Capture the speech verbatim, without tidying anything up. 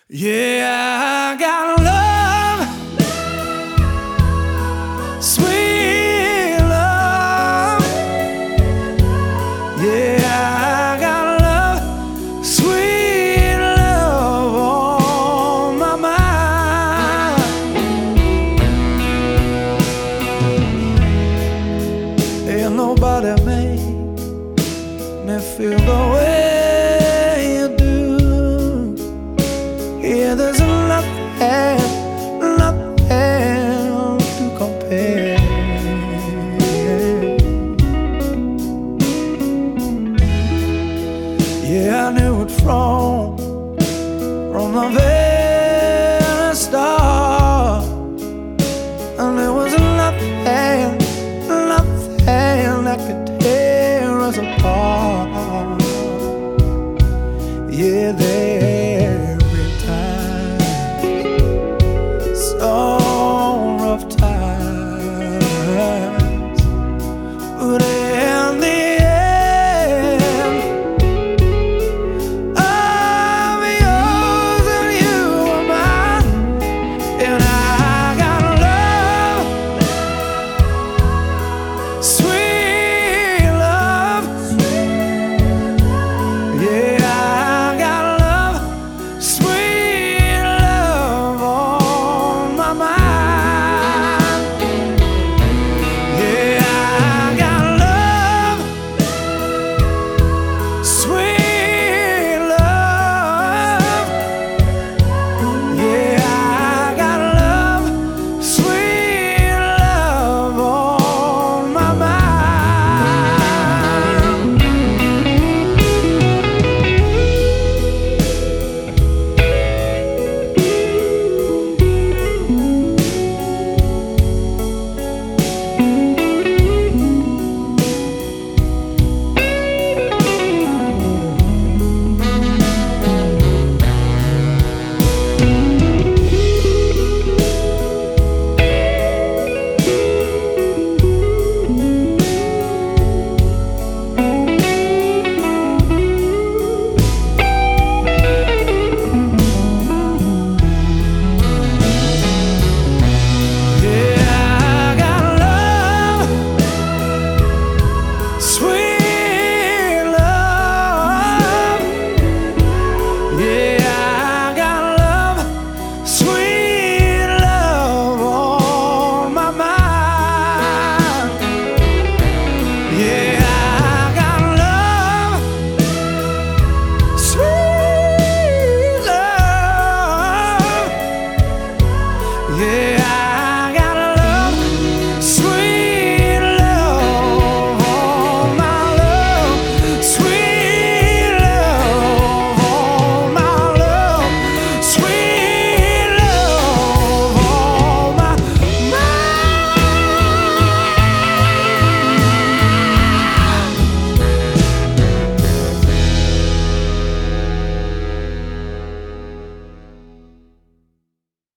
Yeah, I got love, sweet love. Yeah, I got love, sweet love on my mind. Ain't nobody made me feel the way you do. Yeah, there's nothing, nothing to compare. Yeah, I knew it from, from the very start. And there was nothing, nothing that could tear us apart. Yeah, there